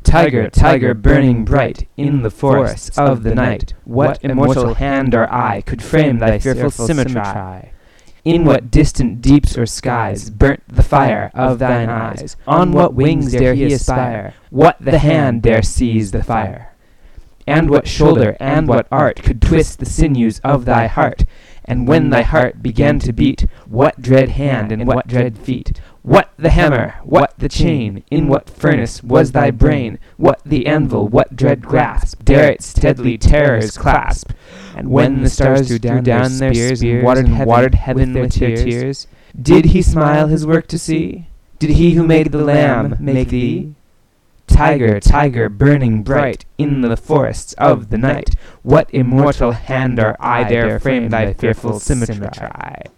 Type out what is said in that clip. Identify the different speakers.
Speaker 1: Tiger, tiger, burning bright in the forests of the night, what immortal hand or eye could frame thy fearful symmetry? In what distant deeps or skies burnt the fire of thine eyes? On what wings dare he aspire? What the hand dare seize the fire? And what shoulder and what art could twist the sinews of thy heart? And when thy heart began to beat, what dread hand and what dread feet? What the hammer? What the chain? In what furnace was thy brain? What the anvil? What dread grasp dare its deadly terrors clasp? And when the stars threw down their spears and watered heaven with their tears, did he smile his work to see? Did he who made the lamb make thee? Tiger, tiger, burning bright in the forests of the night, what immortal hand or eye dare frame thy fearful symmetry?